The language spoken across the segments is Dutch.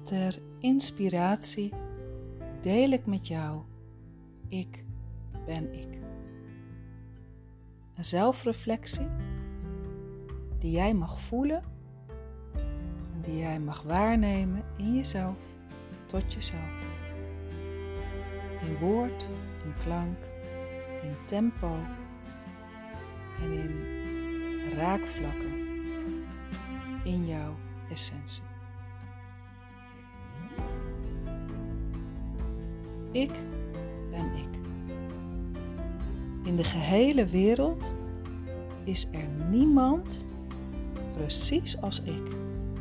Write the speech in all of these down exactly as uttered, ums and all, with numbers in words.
Ter inspiratie deel ik met jou, ik ben ik. Een zelfreflectie die jij mag voelen en die jij mag waarnemen in jezelf, tot jezelf. In woord, in klank, in tempo en in raakvlakken in jouw essentie. Ik ben ik. In de gehele wereld is er niemand precies als ik.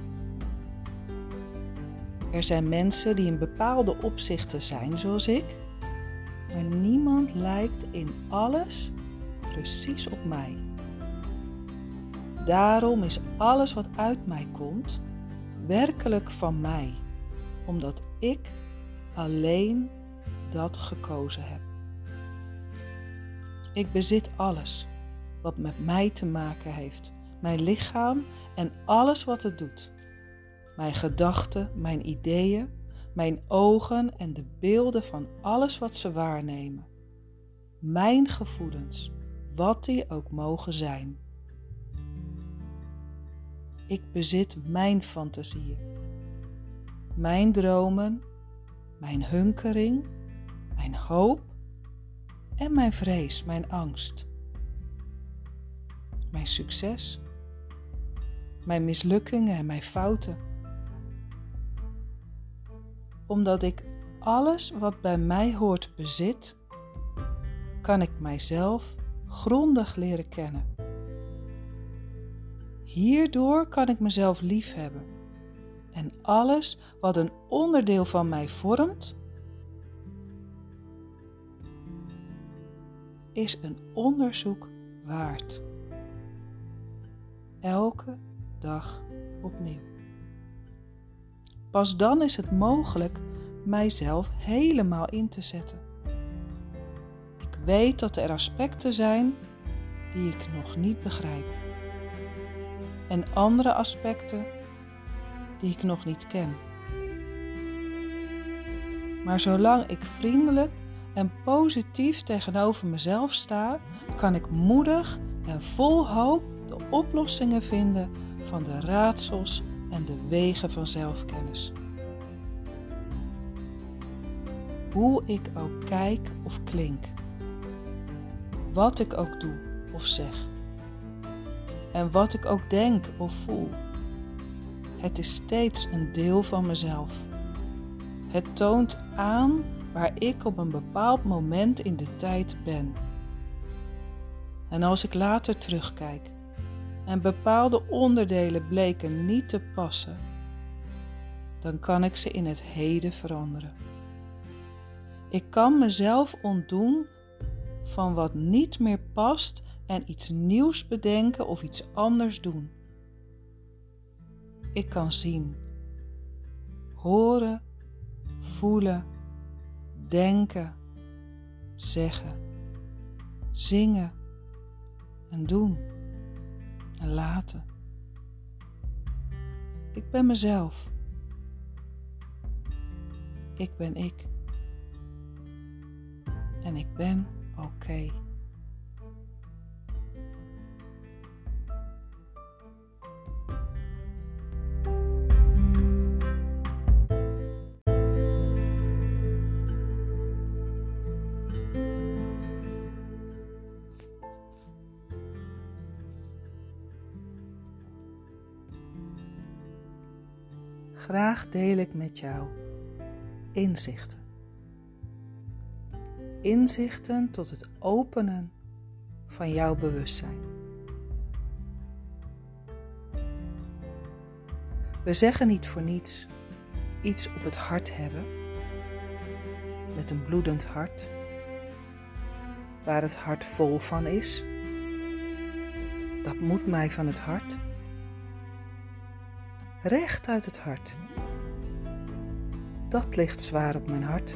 Er zijn mensen die in bepaalde opzichten zijn zoals ik, maar niemand lijkt in alles precies op mij. Daarom is alles wat uit mij komt werkelijk van mij, omdat ik alleen dat gekozen heb. Ik bezit alles wat met mij te maken heeft, mijn lichaam en alles wat het doet. Mijn gedachten, mijn ideeën, mijn ogen en de beelden van alles wat ze waarnemen. Mijn gevoelens, wat die ook mogen zijn. Ik bezit mijn fantasieën, mijn dromen, mijn hunkering, mijn hoop en mijn vrees, mijn angst. Mijn succes, mijn mislukkingen en mijn fouten. Omdat ik alles wat bij mij hoort bezit, kan ik mijzelf grondig leren kennen. Hierdoor kan ik mezelf liefhebben en alles wat een onderdeel van mij vormt, is een onderzoek waard. Elke dag opnieuw. Pas dan is het mogelijk mijzelf helemaal in te zetten. Ik weet dat er aspecten zijn die ik nog niet begrijp. En andere aspecten die ik nog niet ken. Maar zolang ik vriendelijk en positief tegenover mezelf sta, kan ik moedig en vol hoop de oplossingen vinden van de raadsels en de wegen van zelfkennis. Hoe ik ook kijk of klink, wat ik ook doe of zeg, en wat ik ook denk of voel, het is steeds een deel van mezelf. Het toont aan waar ik op een bepaald moment in de tijd ben. En als ik later terugkijk en bepaalde onderdelen bleken niet te passen, dan kan ik ze in het heden veranderen. Ik kan mezelf ontdoen van wat niet meer past en iets nieuws bedenken of iets anders doen. Ik kan zien, horen, voelen, denken, zeggen, zingen en doen en laten. Ik ben mezelf. Ik ben ik. En ik ben oké. Graag deel ik met jou inzichten. Inzichten tot het openen van jouw bewustzijn. We zeggen niet voor niets iets op het hart hebben, met een bloedend hart, waar het hart vol van is. Dat moet mij van het hart. Recht uit het hart. Dat ligt zwaar op mijn hart.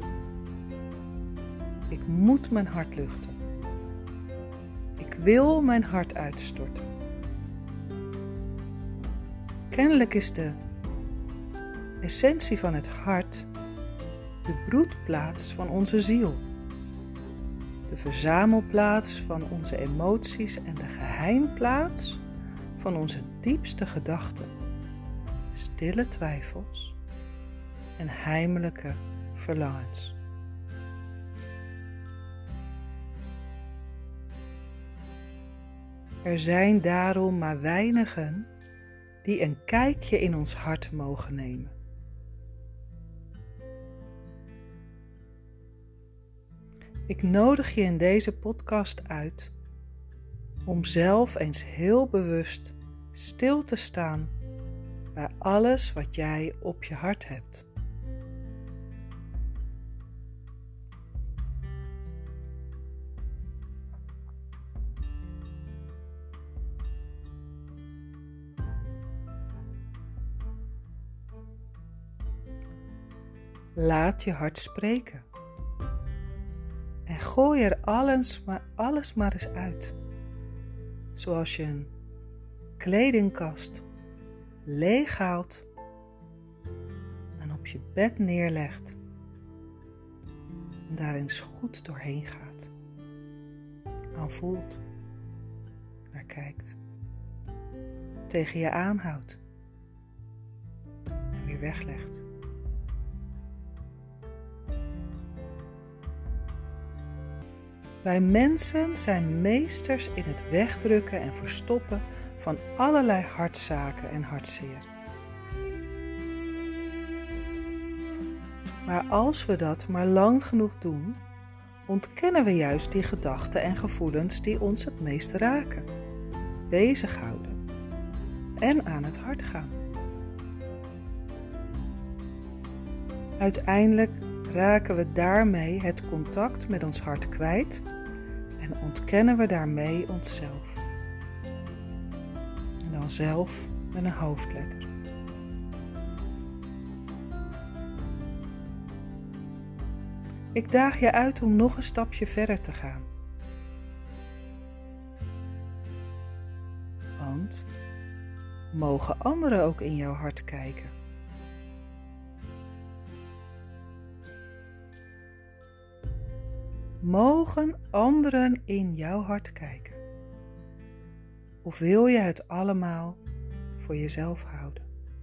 Ik moet mijn hart luchten. Ik wil mijn hart uitstorten. Kennelijk is de essentie van het hart, de broedplaats van onze ziel, de verzamelplaats van onze emoties en de geheimplaats van onze diepste gedachten, stille twijfels en heimelijke verlangens. Er zijn daarom maar weinigen die een kijkje in ons hart mogen nemen. Ik nodig je in deze podcast uit om zelf eens heel bewust stil te staan bij alles wat jij op je hart hebt. Laat je hart spreken. En gooi er alles maar, alles maar eens uit. Zoals je een kledingkast leeg haalt en op je bed neerlegt. En daar eens goed doorheen gaat. Aan voelt. Naar kijkt. Tegen je aanhoudt. En weer weglegt. Wij mensen zijn meesters in het wegdrukken en verstoppen van allerlei hartzaken en hartzeer. Maar als we dat maar lang genoeg doen, ontkennen we juist die gedachten en gevoelens die ons het meest raken, bezighouden en aan het hart gaan. Uiteindelijk raken we daarmee het contact met ons hart kwijt en ontkennen we daarmee onszelf. En dan zelf met een hoofdletter. Ik daag je uit om nog een stapje verder te gaan. Want mogen anderen ook in jouw hart kijken? Mogen anderen in jouw hart kijken? Of wil je het allemaal voor jezelf houden?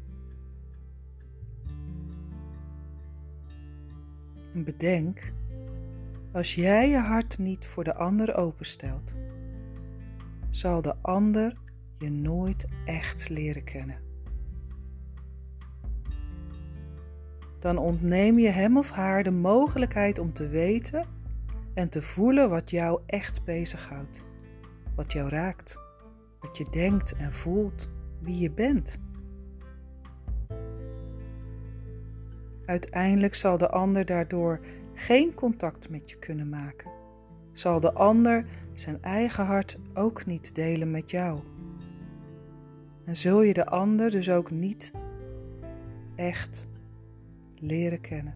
En bedenk, als jij je hart niet voor de ander openstelt, zal de ander je nooit echt leren kennen. Dan ontneem je hem of haar de mogelijkheid om te weten en te voelen wat jou echt bezighoudt, wat jou raakt, wat je denkt en voelt, wie je bent. Uiteindelijk zal de ander daardoor geen contact met je kunnen maken. Zal de ander zijn eigen hart ook niet delen met jou. En zul je de ander dus ook niet echt leren kennen.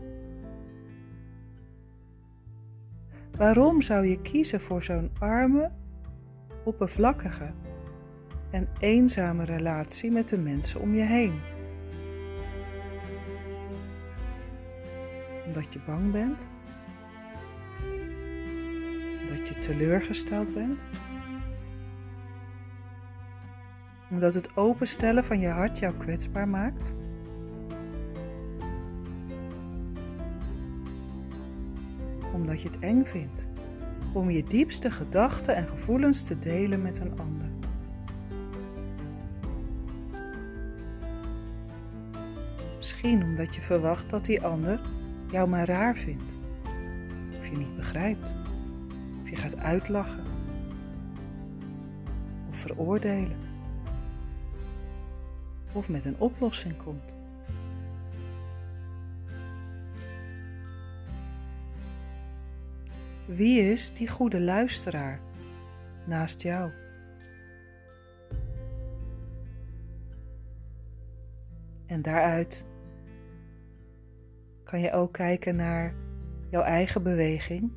Waarom zou je kiezen voor zo'n arme, oppervlakkige en eenzame relatie met de mensen om je heen? Omdat je bang bent? Omdat je teleurgesteld bent? Omdat het openstellen van je hart jou kwetsbaar maakt? Omdat je het eng vindt om je diepste gedachten en gevoelens te delen met een ander. Misschien omdat je verwacht dat die ander jou maar raar vindt, of je niet begrijpt, of je gaat uitlachen, of veroordelen, of met een oplossing komt. Wie is die goede luisteraar naast jou? En daaruit kan je ook kijken naar jouw eigen beweging.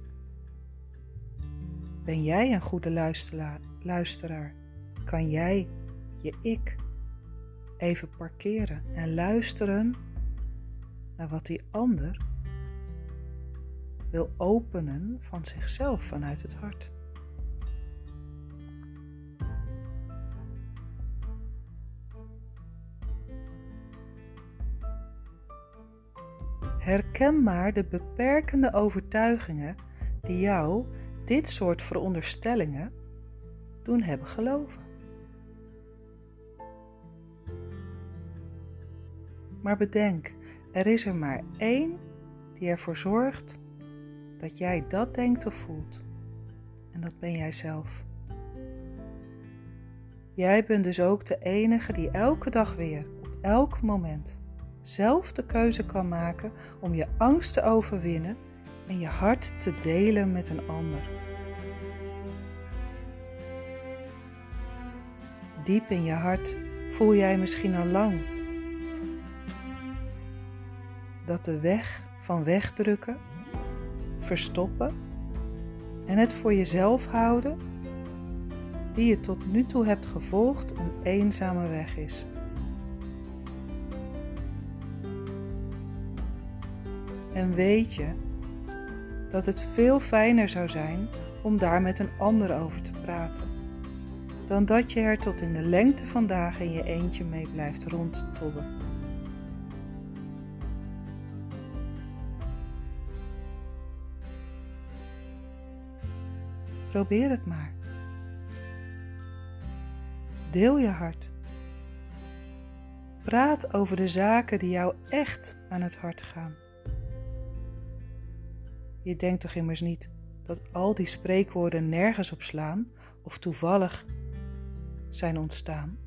Ben jij een goede luisteraar? luisteraar? Kan jij je ik even parkeren en luisteren naar wat die ander wil openen van zichzelf vanuit het hart. Herken maar de beperkende overtuigingen die jou dit soort veronderstellingen doen hebben geloven. Maar bedenk, er is er maar één die ervoor zorgt dat jij dat denkt of voelt. En dat ben jij zelf. Jij bent dus ook de enige die elke dag weer, op elk moment, zelf de keuze kan maken om je angst te overwinnen en je hart te delen met een ander. Diep in je hart voel jij misschien al lang dat de weg van wegdrukken, verstoppen en het voor jezelf houden, die je tot nu toe hebt gevolgd, een eenzame weg is. En weet je dat het veel fijner zou zijn om daar met een ander over te praten, dan dat je er tot in de lengte van dagen in je eentje mee blijft rondtobben. Probeer het maar. Deel je hart. Praat over de zaken die jou echt aan het hart gaan. Je denkt toch immers niet dat al die spreekwoorden nergens op slaan of toevallig zijn ontstaan?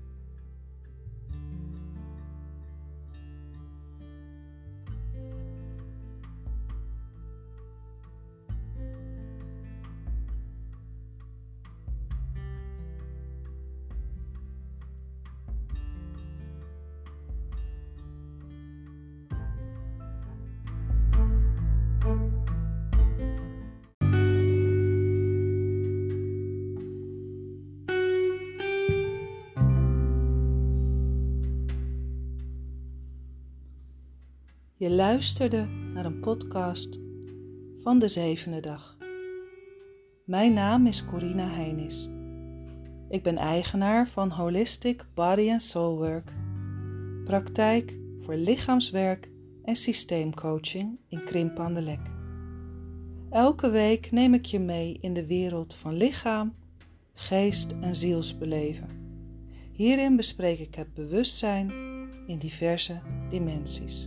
Je luisterde naar een podcast van de zevende dag. Mijn naam is Corina Heinis. Ik ben eigenaar van Holistic Body and Soul Work, praktijk voor lichaamswerk en systeemcoaching in Krimpen aan de Lek. Elke week neem ik je mee in de wereld van lichaam, geest en zielsbeleven. Hierin bespreek ik het bewustzijn in diverse dimensies.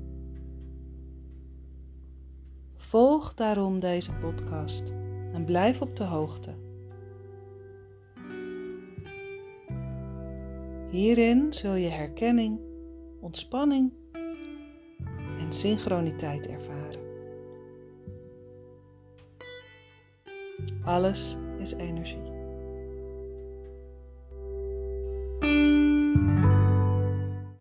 Volg daarom deze podcast en blijf op de hoogte. Hierin zul je herkenning, ontspanning en synchroniteit ervaren. Alles is energie.